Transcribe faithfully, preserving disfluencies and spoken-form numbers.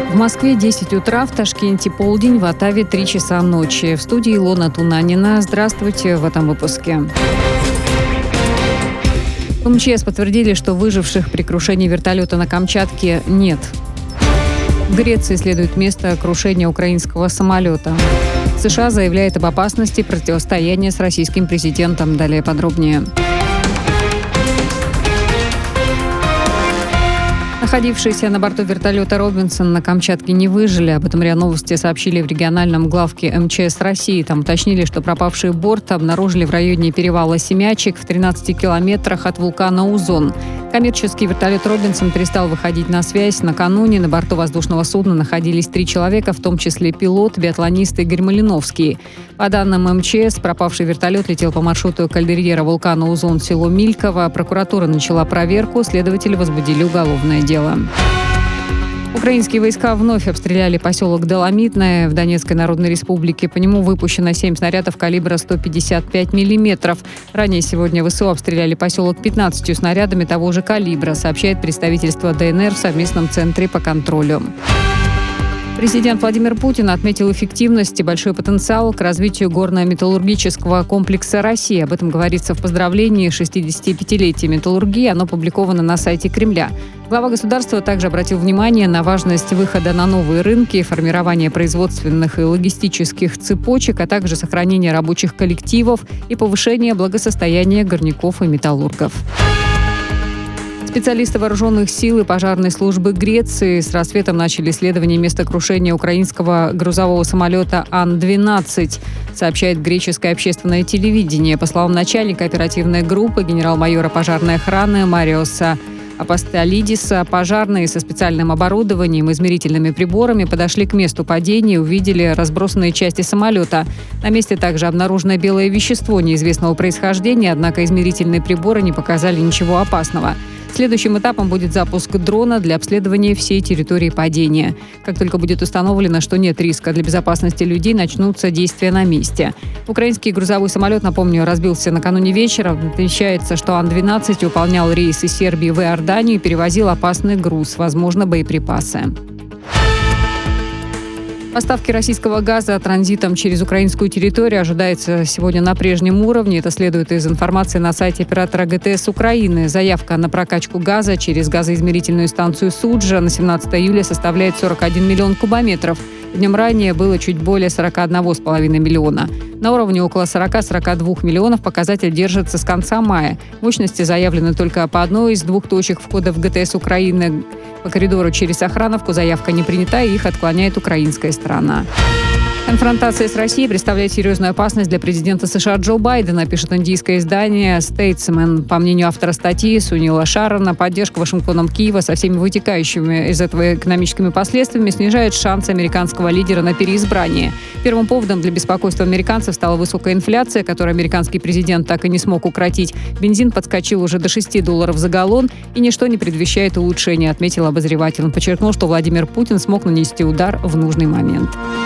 В Москве десять утра, в Ташкенте полдень, в Оттаве три часа ночи. В студии Илона Тунанина. Здравствуйте в этом выпуске. В МЧС подтвердили, что выживших при крушении вертолета на Камчатке нет. В Греции исследуют место крушения украинского самолета. США заявляет об опасности противостояния с российским президентом. Далее подробнее. Находившиеся на борту вертолета «Робинсон» на Камчатке не выжили. Об этом РИА Новости сообщили в региональном главке МЧС России. Там уточнили, что пропавший борт обнаружили в районе перевала Семячек в тринадцати километрах от вулкана Узон. Коммерческий вертолет «Робинсон» перестал выходить на связь. Накануне на борту воздушного судна находились три человека, в том числе пилот, биатлонист Игорь Малиновский. По данным МЧС, пропавший вертолет летел по маршруту кальдерьера вулкана Узон, село Мильково. Прокуратура начала проверку, следователи возбудили уголовное дело. Украинские войска вновь обстреляли поселок Доломитное в Донецкой Народной Республике. По нему выпущено семь снарядов калибра сто пятьдесят пять миллиметров. Ранее сегодня ВСУ обстреляли поселок пятнадцатью снарядами того же калибра, сообщает представительство ДНР в совместном центре по контролю. Президент Владимир Путин отметил эффективность и большой потенциал к развитию горно-металлургического комплекса России. Об этом говорится в поздравлении шестидесятипятилетия металлургии. Оно опубликовано на сайте Кремля. Глава государства также обратил внимание на важность выхода на новые рынки, формирования производственных и логистических цепочек, а также сохранения рабочих коллективов и повышения благосостояния горняков и металлургов. Специалисты вооруженных сил и пожарной службы Греции с рассветом начали исследование места крушения украинского грузового самолета Ан двенадцать, сообщает греческое общественное телевидение. По словам начальника оперативной группы генерал-майора пожарной охраны Мариоса Апостолидиса, пожарные со специальным оборудованием и измерительными приборами подошли к месту падения и увидели разбросанные части самолета. На месте также обнаружено белое вещество неизвестного происхождения, однако измерительные приборы не показали ничего опасного. Следующим этапом будет запуск дрона для обследования всей территории падения. Как только будет установлено, что нет риска для безопасности людей, начнутся действия на месте. Украинский грузовой самолет, напомню, разбился накануне вечером. Отмечается, что Ан двенадцать выполнял рейс из Сербии в Иорданию и перевозил опасный груз, возможно, боеприпасы. Поставки российского газа транзитом через украинскую территорию ожидается сегодня на прежнем уровне. Это следует из информации на сайте оператора ГТС Украины. Заявка на прокачку газа через газоизмерительную станцию Суджа на семнадцатое июля составляет сорок один миллион кубометров. Днем ранее было чуть более сорок один целых пять десятых миллиона. На уровне около сорок-сорок два миллионов показатель держится с конца мая. Мощности заявлены только по одной из двух точек входа в ГТС Украины. По коридору через Охрановку заявка не принята, и их отклоняет украинская сторона. Конфронтация с Россией представляет серьезную опасность для президента США Джо Байдена, пишет индийское издание «Statesman». По мнению автора статьи Сунила Шарана, поддержка Вашингтоном Киева со всеми вытекающими из этого экономическими последствиями снижает шансы американского лидера на переизбрание. Первым поводом для беспокойства американцев стала высокая инфляция, которую американский президент так и не смог укротить. Бензин подскочил уже до шести долларов за галлон, и ничто не предвещает улучшения, отметил обозреватель. Он подчеркнул, что Владимир Путин смог нанести удар в нужный момент.